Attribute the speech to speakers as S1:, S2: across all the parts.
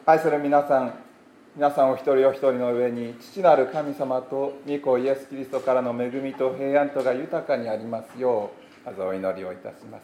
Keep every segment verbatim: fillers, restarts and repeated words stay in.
S1: 愛する皆さん、皆さんお一人お一人の上に父なる神様と御子イエス・キリストからの恵みと平安とが豊かにありますよう、まずお祈りをいたします。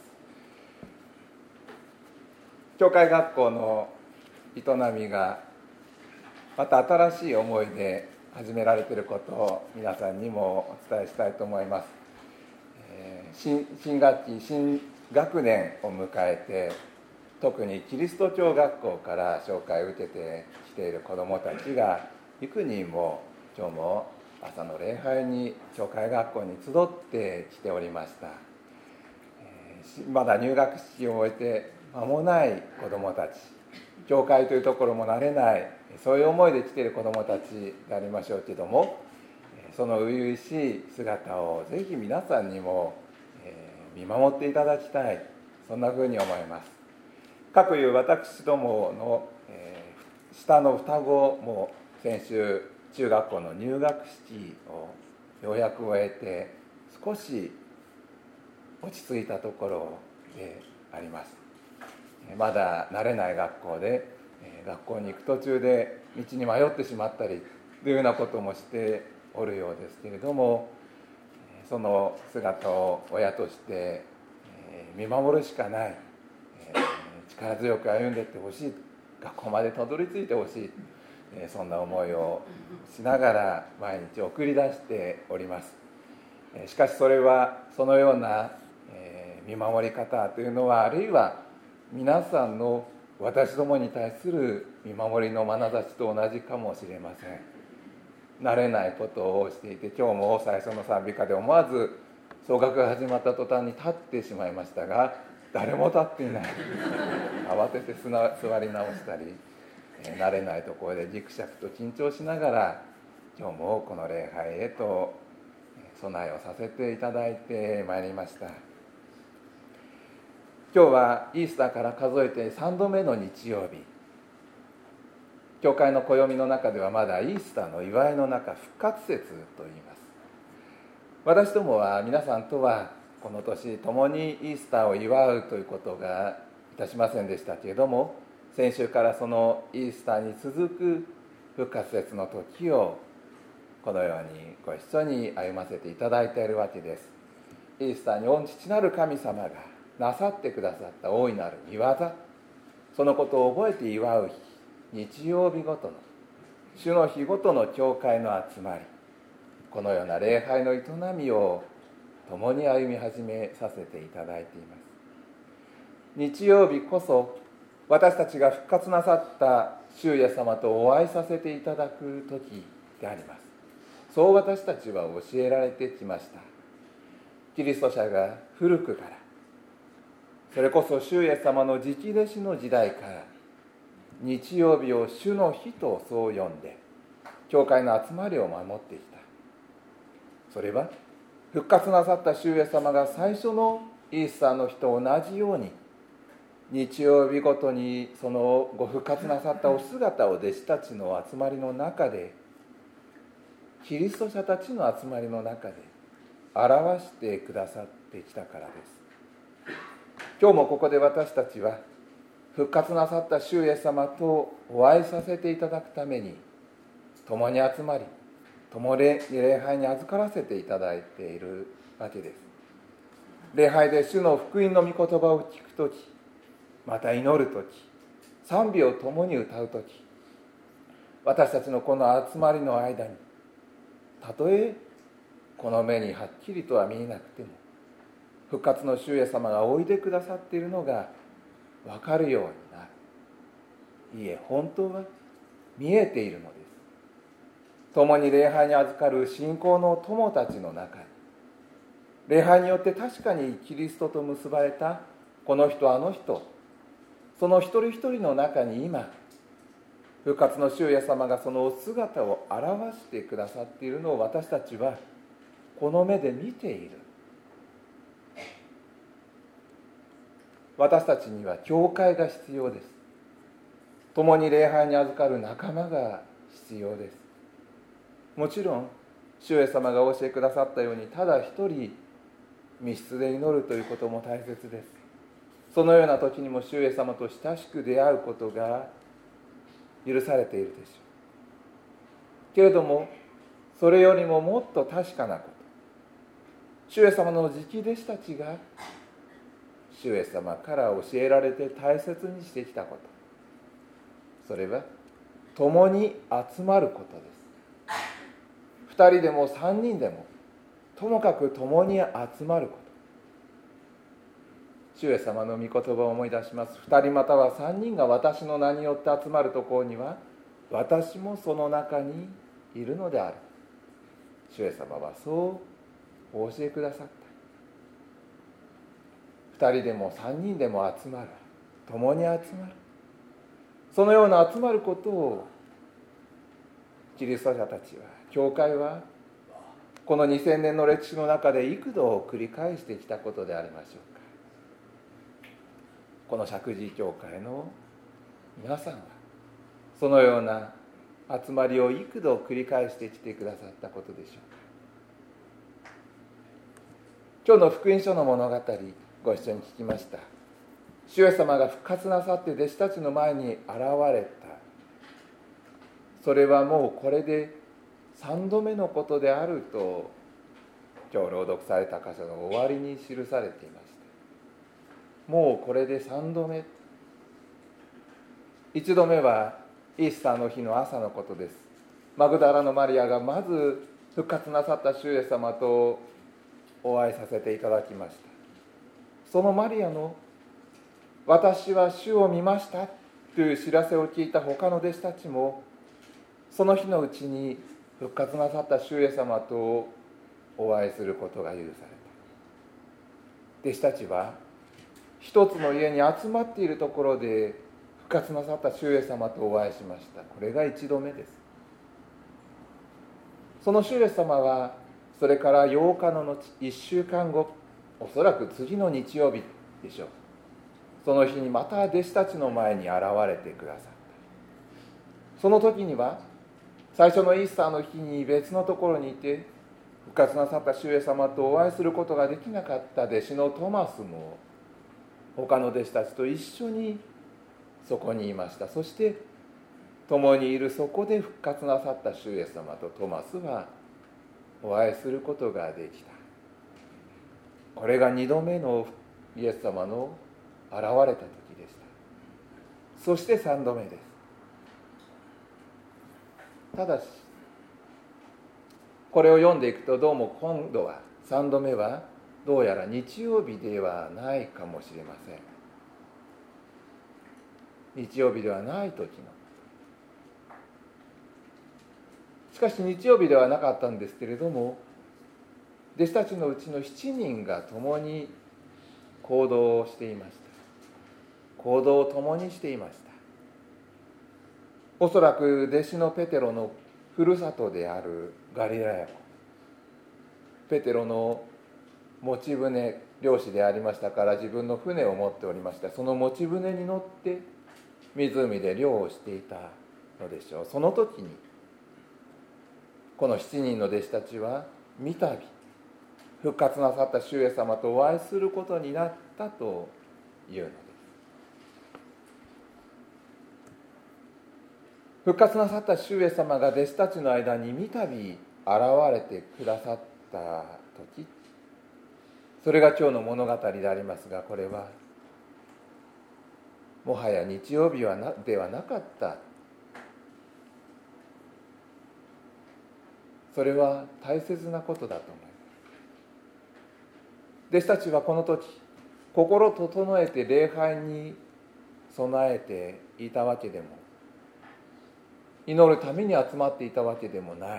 S1: 教会学校の営みがまた新しい思いで始められていることを皆さんにもお伝えしたいと思います。えー、新, 新学期新学年を迎えて、特にキリスト教学校から紹介を受けてきている子どもたちが幾人も今日も朝の礼拝に教会学校に集ってきておりました。えー、まだ入学式を終えて間もない子どもたち、教会というところも慣れない、そういう思いで来ている子どもたちでありましょうけども、その初々しい姿をぜひ皆さんにも見守っていただきたい、そんなふうに思います。かくいう私どもの、えー、下の双子も先週中学校の入学式をようやく終えて少し落ち着いたところであります。まだ慣れない学校で、学校に行く途中で道に迷ってしまったりというようなこともしておるようですけれども、その姿を親として見守るしかない、力強く歩んでいってほしい、学校までたどり着いてほしい、そんな思いをしながら毎日送り出しております。しかしそれはそのような見守り方というのは、あるいは皆さんの私どもに対する見守りの眼差しと同じかもしれません。慣れないことをしていて、今日も最初の賛美歌で思わず総額が始まった途端に立ってしまいましたが、誰も立っていない。慌てて座り直したり、慣れないところでギクシャクと緊張しながら今日もこの礼拝へと備えをさせていただいてまいりました。今日はイースターから数えてさんどめの日曜日。教会の暦の中ではまだイースターの祝いの中、復活節と言います。私どもは皆さんとはこの年共にイースターを祝うということがいたしませんでしたけれども、先週からそのイースターに続く復活節の時をこのようにご一緒に歩ませていただいているわけです。イースターに御父なる神様がなさってくださった大いなる御業、そのことを覚えて祝う日、日曜日ごとの主の日ごとの教会の集まり、このような礼拝の営みを共に歩み始めさせていただいています。日曜日こそ私たちが復活なさった主イエス様とお会いさせていただく時であります。そう私たちは教えられてきました。キリスト者が古くから、それこそ主イエス様の直弟子の時代から日曜日を主の日とそう呼んで教会の集まりを守ってきた。それは復活なさった主イエス様が最初のイースターの日と同じように、日曜日ごとにそのご復活なさったお姿を弟子たちの集まりの中で、キリスト者たちの集まりの中で表してくださってきたからです。今日もここで私たちは復活なさった主イエス様とお会いさせていただくために共に集まり、共に礼拝に預からせていただいているわけです。礼拝で主の福音の御言葉を聞くとき、また祈るとき、賛美を共に歌うとき、私たちのこの集まりの間に、たとえこの目にはっきりとは見えなくても、復活の主イエス様がおいでくださっているのが分かるようになる。いえ、本当は見えているのです。共に礼拝に預かる信仰の友たちの中に、礼拝によって確かにキリストと結ばれたこの人あの人、その一人一人の中に今、復活の主イエス様がそのお姿を表してくださっているのを私たちはこの目で見ている。私たちには教会が必要です。共に礼拝に預かる仲間が必要です。もちろん主イエス様がお教えくださったように、ただ一人密室で祈るということも大切です。そのような時にも主イエス様と親しく出会うことが許されているでしょう。けれどもそれよりももっと確かなこと、主イエス様の直弟子たちが主イエス様から教えられて大切にしてきたこと、それは共に集まることです。二人でも三人でもともかく共に集まること。主イエス様の御言葉を思い出します。二人または三人が私の名によって集まるところには、私もその中にいるのである。主イエス様はそうお教えくださった。二人でも三人でも集まる、共に集まる、そのような集まることをキリスト者たちは、教会はこのにせんねんの歴史の中で幾度繰り返してきたことでありましょうか。この石神井教会の皆さんはそのような集まりを幾度繰り返してきてくださったことでしょうか。今日の福音書の物語、ご一緒に聞きました。主イエス様が復活なさって弟子たちの前に現れた。それはもうこれで三度目のことであると、今日朗読された箇所の終わりに記されていました。もうこれで三度目。一度目はイースターの日の朝のことです。マグダラのマリアがまず復活なさった主イエス様とお会いさせていただきました。そのマリアの私は主を見ましたという知らせを聞いた他の弟子たちも、その日のうちに復活なさった主イエス様とお会いすることが許された。弟子たちは一つの家に集まっているところで復活なさった主イエス様とお会いしました。これが一度目です。その主イエス様はそれからようかの後、いっしゅうかんご、おそらく次の日曜日でしょう、その日にまた弟子たちの前に現れてくださった。その時には最初のイースターの日に別のところにいて復活なさった主イエス様とお会いすることができなかった弟子のトマスも他の弟子たちと一緒にそこにいました。そして共にいるそこで復活なさった主イエス様とトマスはお会いすることができた。これが二度目のイエス様の現れた時でした。そして三度目です。ただしこれを読んでいくと、どうも今度は三度目はどうやら日曜日ではないかもしれません。日曜日ではない時の。しかし日曜日ではなかったんですけれども、弟子たちのうちの七人が共に行動をしていました。行動を共にしていました。おそらく弟子のペテロのふるさとであるガリラヤ湖、ペテロの持ち船、漁師でありましたから自分の船を持っておりました。その持ち船に乗って湖で漁をしていたのでしょう。その時にこの七人の弟子たちは三度復活なさった主イエス様とお会いすることになったというのです。復活なさった主イエス様が弟子たちの間に三度現れてくださった時、それが今日の物語でありますが、これはもはや日曜日はなではなかった。それは大切なことだと思います。弟子たちはこの時心整えて礼拝に備えていたわけでも、祈るために集まっていたわけでもない。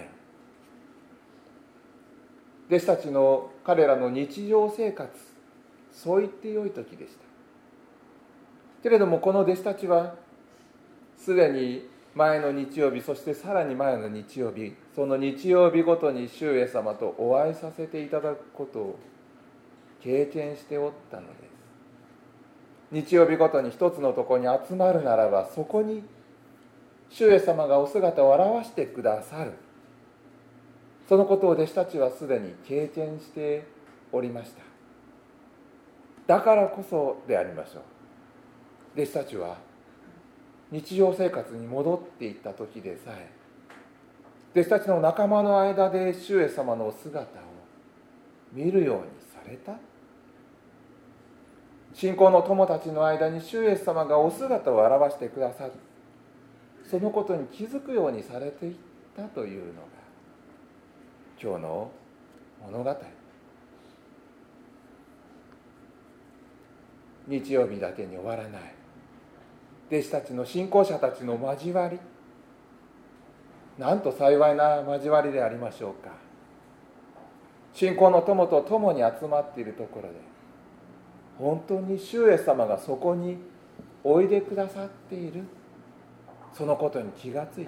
S1: 弟子たちの彼らの日常生活、そう言ってよい時でした。けれどもこの弟子たちはすでに前の日曜日、そしてさらに前の日曜日、その日曜日ごとに主イエス様とお会いさせていただくことを経験しておったのです。日曜日ごとに一つのところに集まるならば、そこに主イエス様がお姿を現してくださる、そのことを弟子たちはすでに経験しておりました。だからこそでありましょう。弟子たちは日常生活に戻っていった時でさえ、弟子たちの仲間の間で主イエス様のお姿を見るようにされた。信仰の友たちの間に主イエス様がお姿を現してくださる、そのことに気づくようにされていったというのが今日の物語。日曜日だけに終わらない弟子たちの信仰者たちの交わり、なんと幸いな交わりでありましょうか。信仰の友と共に集まっているところで、本当に主イエス様がそこにおいでくださっている、そのことに気がついたのです。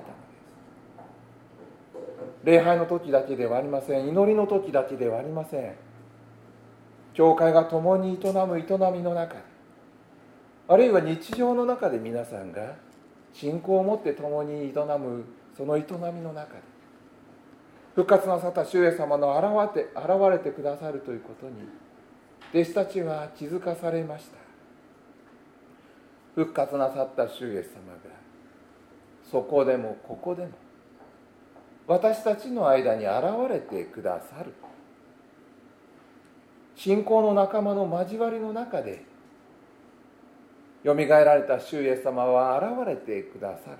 S1: 礼拝の時だけではありません。祈りの時だけではありません。教会が共に営む営みの中で、あるいは日常の中で皆さんが信仰を持って共に営むその営みの中で、復活なさった主イエス様の現れて、現れてくださるということに弟子たちは気づかされました。復活なさった主イエス様がそこでもここでも私たちの間に現れてくださる。信仰の仲間の交わりの中でよみがえられた主イエス様は現れてくださる。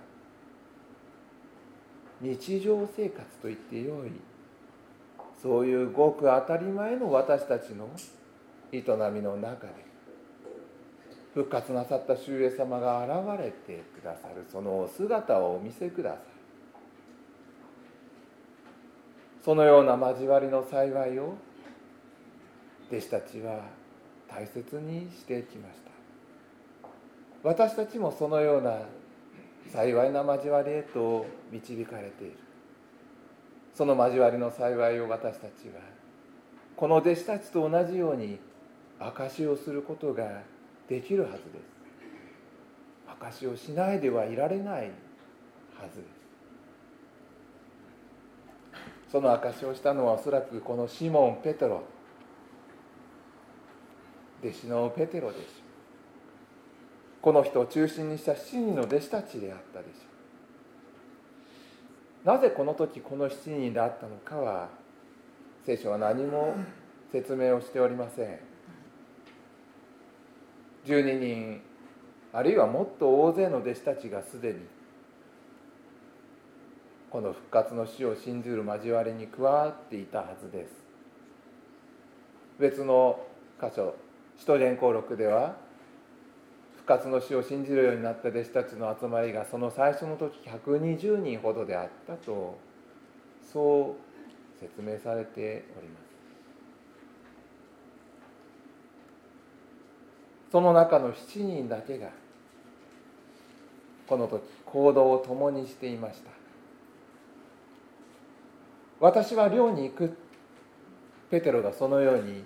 S1: 日常生活と言ってよい、そういうごく当たり前の私たちの営みの中で復活なさった主イエス様が現れてくださる、そのお姿をお見せください。そのような交わりの幸いを弟子たちは大切にしてきました。私たちもそのような幸いな交わりへと導かれている。その交わりの幸いを私たちはこの弟子たちと同じように証しをすることができるはずです。証しをしないではいられないはずです。その証しをしたのはおそらくこのシモン・ペテロ、弟子のペテロでしょう。この人を中心にしたしちにんの弟子たちであったでしょう。なぜこの時このしちにんであったのかは聖書は何も説明をしておりません。じゅうににんあるいはもっと大勢の弟子たちがすでにこの復活の死を信じる交わりに加わっていたはずです。別の箇所、使徒伝講録では復活の死を信じるようになった弟子たちの集まりがその最初の時ひゃくにじゅうにんほどであったと、そう説明されております。その中のしちにんだけがこの時行動を共にしていました。私は漁に行く、ペテロがそのように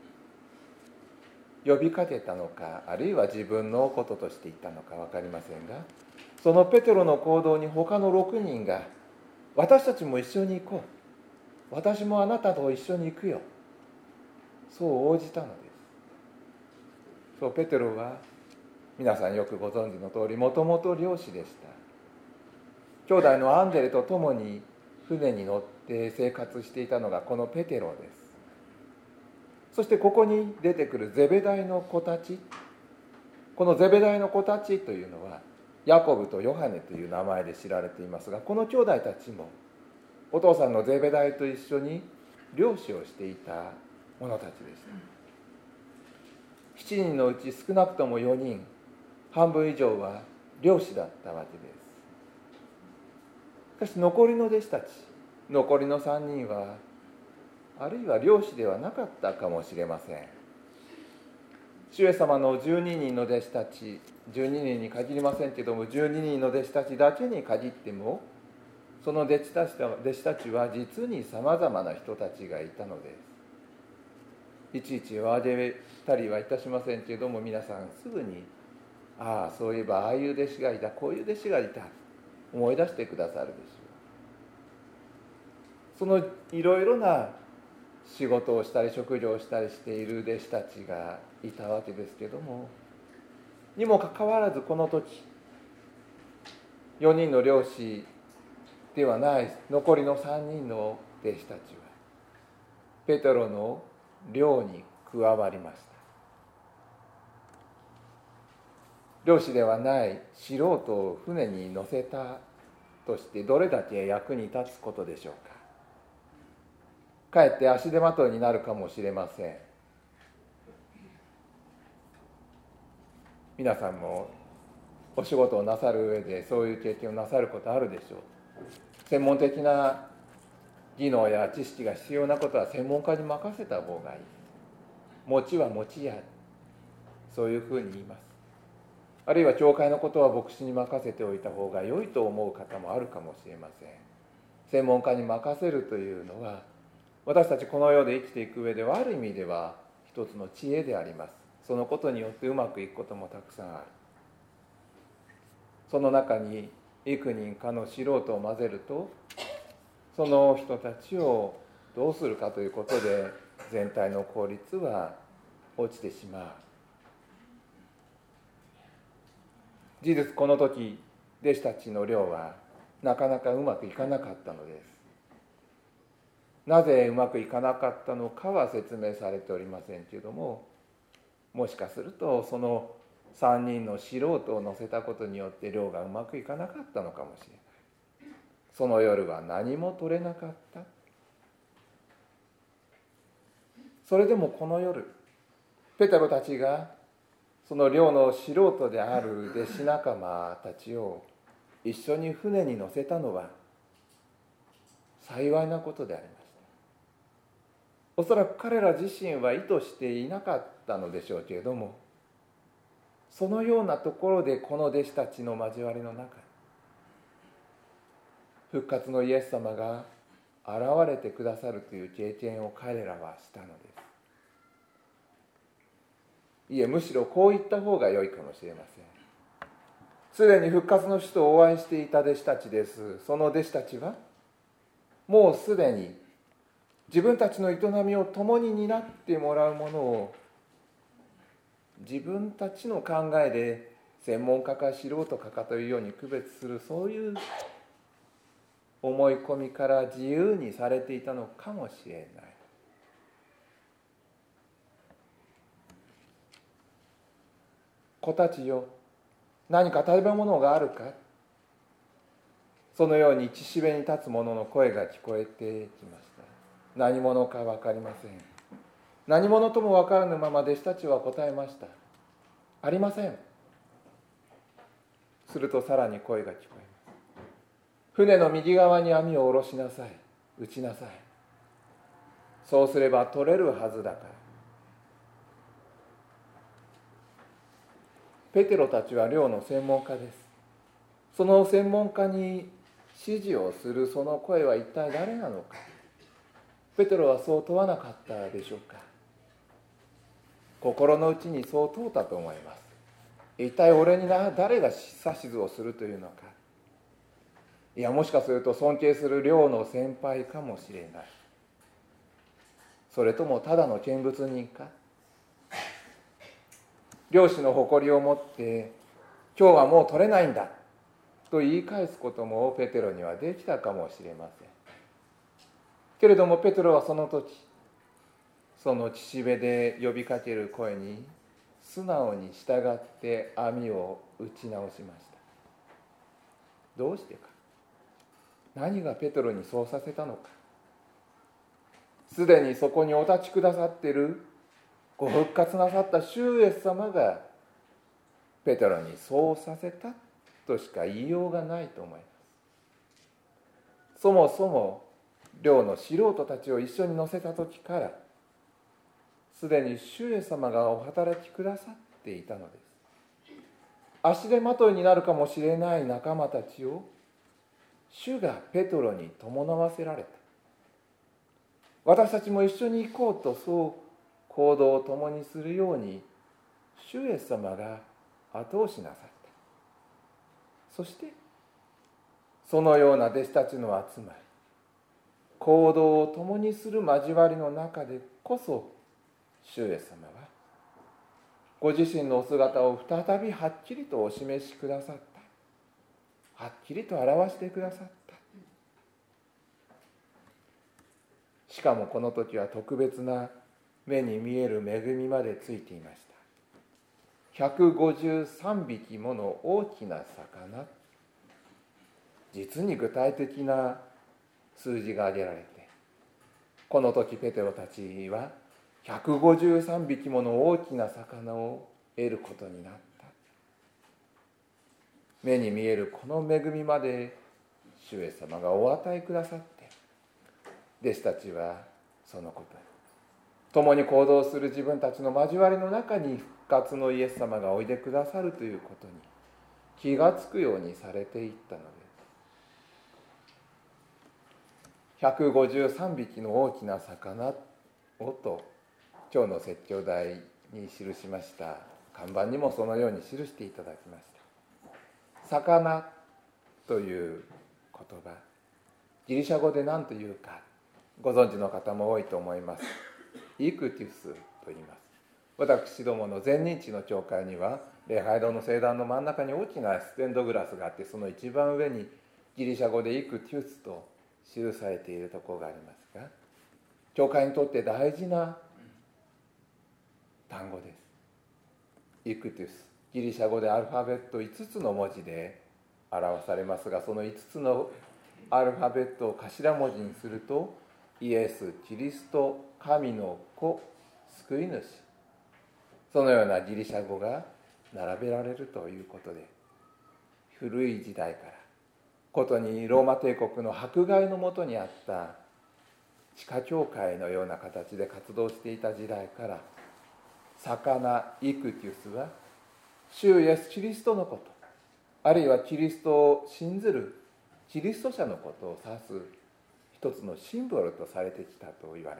S1: 呼びかけたのか、あるいは自分のこととして言ったのか分かりませんが、そのペテロの行動に他のろくにんが私たちも一緒に行こう、私もあなたと一緒に行くよ、そう応じたのです。そう、ペテロは皆さんよくご存知の通りもともと漁師でした。兄弟のアンデレと共に船に乗って生活していたのがこのペテロです。そしてここに出てくるゼベダイの子たち、このゼベダイの子たちというのはヤコブとヨハネという名前で知られていますが、この兄弟たちもお父さんのゼベダイと一緒に漁師をしていた者たちでした。しちにんのうち少なくともよにん、半分以上は漁師だったわけです。しかし残りの弟子たち、残りのさんにんはあるいは漁師ではなかったかもしれません。主イエス様のじゅうににんの弟子たち、じゅうににんに限りませんけども、じゅうににんの弟子たちだけに限っても、その弟子たち弟子たちは実にさまざまな人たちがいたのです。いちいちお挙げたりはいたしませんけれども、皆さんすぐに、ああそういえばああいう弟子がいた、こういう弟子がいた、思い出してくださるでしょう。そのいろいろな仕事をしたり職業をしたりしている弟子たちがいたわけですけれども、にもかかわらずこの時よにんの漁師ではない残りのさんにんの弟子たちはペテロの漁に加わりました。漁師ではない素人を船に乗せたとしてどれだけ役に立つことでしょうか。かえって足手まといになるかもしれません。皆さんもお仕事をなさる上でそういう経験をなさることあるでしょう。専門的な技能や知識が必要なことは専門家に任せた方がいい。餅は餅や、そういうふうに言います。あるいは教会のことは牧師に任せておいた方が良いと思う方もあるかもしれません。専門家に任せるというのは私たちこの世で生きていく上ではある意味では一つの知恵であります。そのことによってうまくいくこともたくさんある。その中に幾人かの素人を混ぜると、その人たちをどうするかということで全体の効率は落ちてしまう。事実この時弟子たちの漁はなかなかうまくいかなかったのです。なぜうまくいかなかったのかは説明されておりませんけれども、もしかするとそのさんにんの素人を乗せたことによって漁がうまくいかなかったのかもしれない。その夜は何も取れなかった。それでもこの夜、ペテロたちがその漁の素人である弟子仲間たちを一緒に船に乗せたのは幸いなことでありました。おそらく彼ら自身は意図していなかったのでしょうけれども、そのようなところでこの弟子たちの交わりの中、復活のイエス様が現れてくださるという経験を彼らはしたのです。いえ、むしろこう言った方が良いかもしれません。すでに復活の主とお会いしていた弟子たちです。その弟子たちはもうすでに自分たちの営みを共に担ってもらうものを自分たちの考えで専門家か素人かかというように区別する、そういう思い込みから自由にされていたのかもしれない。子たちよ、何か食べ物があるか。そのように岸辺に立つ者の声が聞こえてきました。何者か分かりません。何者とも分からぬまま弟子たちは答えました。ありません。するとさらに声が聞こえます。船の右側に網を下ろしなさい。打ちなさい。そうすれば取れるはずだから。ペテロたちは漁の専門家です。その専門家に指示をするその声は一体誰なのか。ペテロはそう問わなかったでしょうか。心の内にそう問うたと思います。一体俺にな誰が指図をするというのか。いや、もしかすると尊敬する漁の先輩かもしれない。それともただの見物人か。漁師の誇りを持って今日はもう取れないんだと言い返すこともペテロにはできたかもしれません。けれどもペテロはその時、その岸辺で呼びかける声に素直に従って網を打ち直しました。どうしてか。何がペテロにそうさせたのか。すでにそこにお立ちくださっているご復活なさった主イエス様がペテロにそうさせたとしか言いようがないと思います。そもそも漁の素人たちを一緒に乗せた時からすでに主イエス様がお働きくださっていたのです。足手まといになるかもしれない仲間たちを主がペテロに伴わせられた。私たちも一緒に行こうとそう行動を共にするように主イエス様が後押しなさった。そしてそのような弟子たちの集まり、行動を共にする交わりの中でこそ主イエス様はご自身のお姿を再びはっきりとお示しくださった。 はっきりと表してくださった。しかもこの時は特別な目に見える恵みまでついていました。ひゃくごじゅうさんびきもの大きな魚、実に具体的な数字が挙げられて、この時ペテロたちはひゃくごじゅうさんびきもの大きな魚を得ることになった。目に見えるこの恵みまで主イエス様がお与えくださって、弟子たちはそのことに共に行動する自分たちの交わりの中に復活のイエス様がおいでくださるということに気がつくようにされていったのです。ひゃくごじゅうさんびきの大きな魚をと今日の説教題に記しました看板にもそのように記していただきました。魚という言葉、ギリシャ語で何というかご存知の方も多いと思います。イクティウスと言います。私どもの前任地の教会には礼拝堂の聖壇の真ん中に大きなステンドグラスがあって、その一番上にギリシャ語でイクティウスと記されているところがありますが、教会にとって大事な単語です。イクティウス、ギリシャ語でアルファベットいつつの文字で表されますが、そのいつつのアルファベットを頭文字にするとイエス・キリスト、神の子、救い主、そのようなギリシャ語が並べられるということで、古い時代からことにローマ帝国の迫害のもとにあった地下教会のような形で活動していた時代から、魚イクティウスは主イエス・キリストのこと、あるいはキリストを信ずるキリスト者のことを指す一つのシンボルとされてきたと言われます。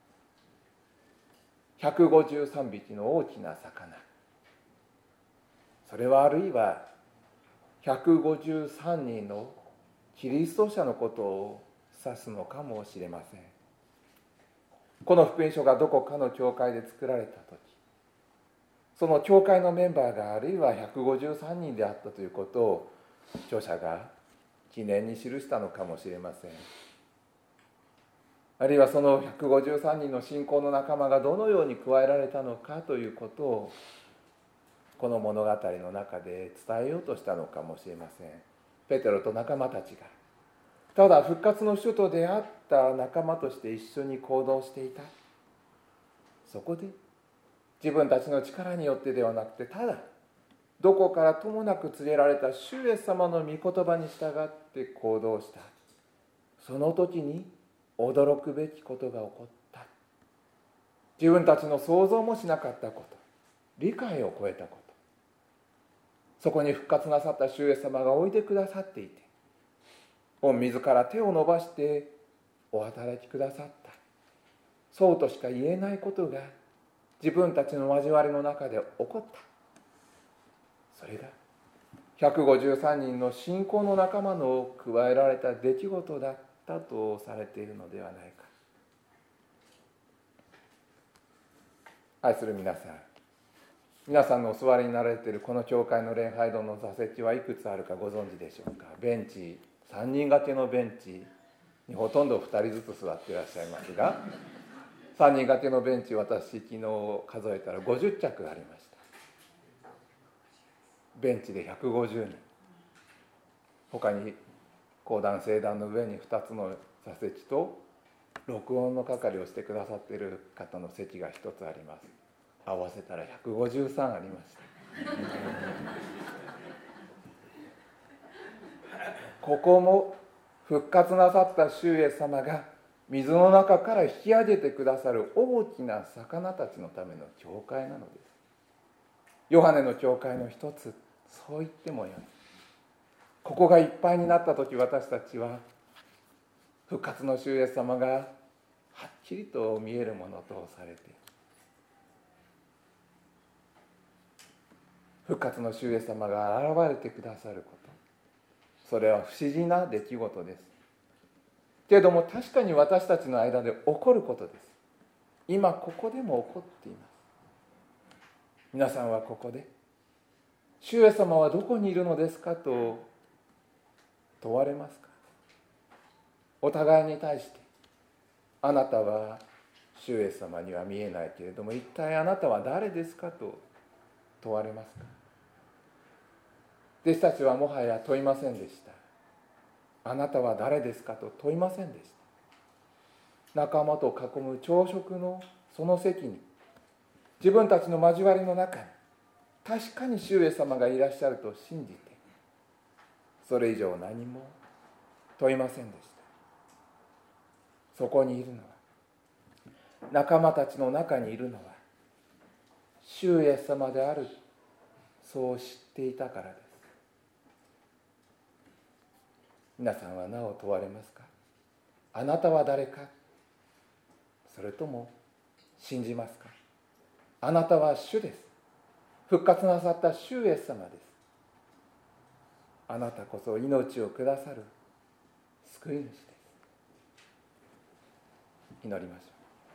S1: ひゃくごじゅうさんびきの大きな魚、それはあるいはひゃくごじゅうさんにんのキリスト者のことを指すのかもしれません。この福音書がどこかの教会で作られた時、その教会のメンバーがあるいはひゃくごじゅうさんにんであったということを著者が記念に記したのかもしれません。あるいはそのひゃくごじゅうさんにんの信仰の仲間がどのように加えられたのかということをこの物語の中で伝えようとしたのかもしれません。ペテロと仲間たちがただ復活の主と出会った仲間として一緒に行動していた。そこで自分たちの力によってではなくて、ただどこからともなく告げられた主イエス様の御言葉に従って行動した。その時に驚くべきことが起こった。自分たちの想像もしなかったこと、理解を超えたこと、そこに復活なさった主イエス様がおいでくださっていて、御自ら手を伸ばしてお働きくださった。そうとしか言えないことが自分たちの交わりの中で起こった。それがひゃくごじゅうさんにんの信仰の仲間の加えられた出来事だったとされているのではないか。愛する皆さん、皆さんのお座りになられているこの教会の礼拝堂の座席はいくつあるかご存知でしょうか。ベンチ、さんにん掛けのベンチにほとんどふたりずつ座っていらっしゃいますが、さんにん掛けのベンチ、私昨日数えたらごじゅっちゃくありました。ベンチでひゃくごじゅうにん、他に講談聖壇の上にふたつの座席と録音の係をしてくださっている方の席がひとつあります。合わせたらひゃくごじゅうさんありました。ここも復活なさった主イエス様が水の中から引き上げてくださる大きな魚たちのための教会なのです。ヨハネの教会の一つ、そう言ってもよい。ここがいっぱいになった時、私たちは復活の主イエス様がはっきりと見えるものとされている。復活の主イエス様が現れてくださること、それは不思議な出来事です。けれども確かに私たちの間で起こることです。今ここでも起こっています。皆さんはここで主イエス様はどこにいるのですかと問われますか？お互いに対して、あなたは主イエス様には見えないけれども、一体あなたは誰ですかと問われますか？弟子たちはもはや問いませんでした。あなたは誰ですかと問いませんでした。仲間と囲む朝食のその席に、自分たちの交わりの中に確かに主イエス様がいらっしゃると信じて、それ以上何も問いませんでした。そこにいるのは、仲間たちの中にいるのは主イエス様である、そう知っていたからです。皆さんはなお問われますか？あなたは誰か？それとも信じますか？あなたは主です。復活なさった主イエス様です。あなたこそ命をくださる救い主です。祈りましょう。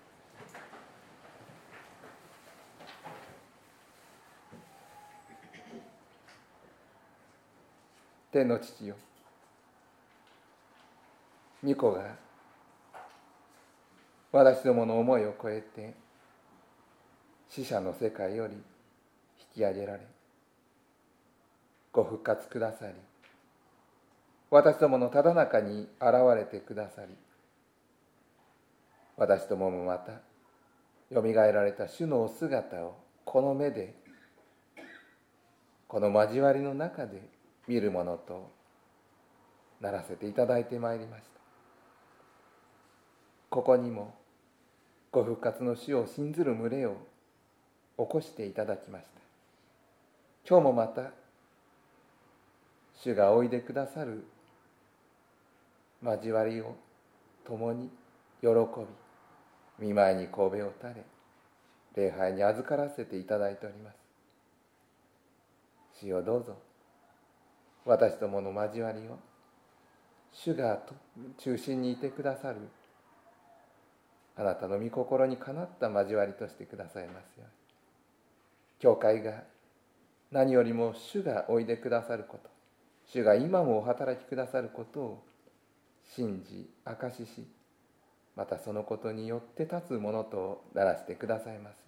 S1: 天の父よ、御子が私どもの思いを超えて死者の世界より引き上げられ、ご復活くださり、私どものただ中に現れてくださり、私どももまたよみがえられた主のお姿をこの目で、この交わりの中で見るものとならせていただいてまいりました。ここにもご復活の主を信ずる群れを起こしていただきました。今日もまた主がおいでくださる交わりを共に喜び、御前に頭を垂れ、礼拝に預からせていただいております。主よ、どうぞ私どもの交わりを主が中心にいてくださる、あなたの御心にかなった交わりとしてくださいますように。教会が何よりも主がおいでくださること、主が今もお働きくださることを信じ証しし、またそのことによって立つものとならせてくださいますように。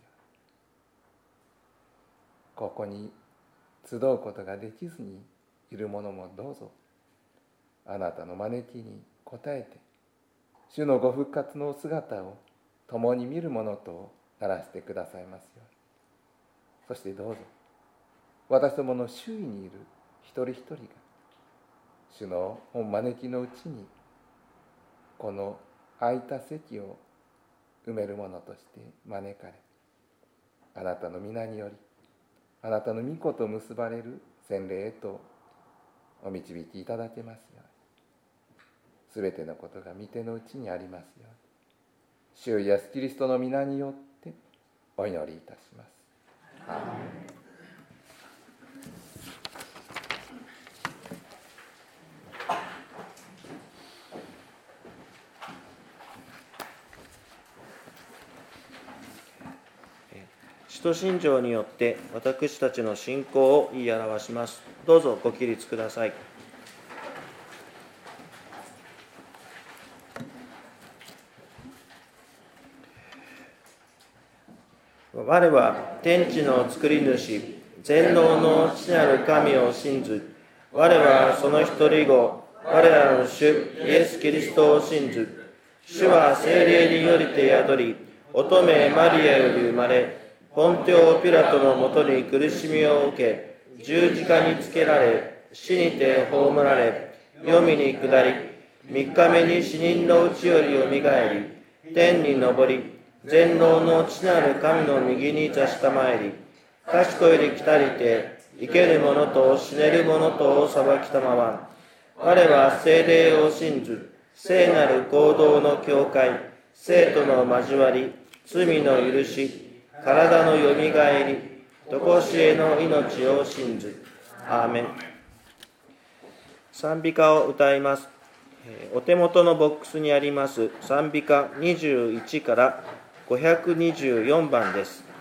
S1: ここに集うことができずにいる者もどうぞあなたの招きに応えて、主のご復活の姿を共に見るものとならせてくださいますように。そしてどうぞ私どもの周囲にいる一人一人が主のお招きのうちにこの空いた席を埋めるものとして招かれ、あなたの皆によりあなたの御子と結ばれる洗礼へとお導きいただけますように。すべてのことが御手のうちにありますように、主イエスキリストの皆によってお祈りいたします。アーメン。
S2: 使徒信条によって私たちの信仰を言い表します。どうぞご起立ください。我は天地の作り主、全能の父なる神を信ず。我はその一人子、我らの主イエス・キリストを信ず。主は聖霊によりて宿り、乙女マリアより生まれ、ポンテオ・ピラトのもとに苦しみを受け、十字架につけられ、死にて葬られ、黄泉に下り、三日目に死人のうちよりよみがえり、天に昇り、全能の父なる神の右に座したまえり、賢より来たりて、生ける者と死ねる者とを裁きたまわ。我は聖霊を信ず、聖なる合同の教会、聖徒の交わり、罪の許し、体のよみがえり、とこしえの命を信ず。アーメン。賛美歌を歌います。お手元のボックスにあります賛美歌にじゅういちからごひゃくにじゅうよんばんです。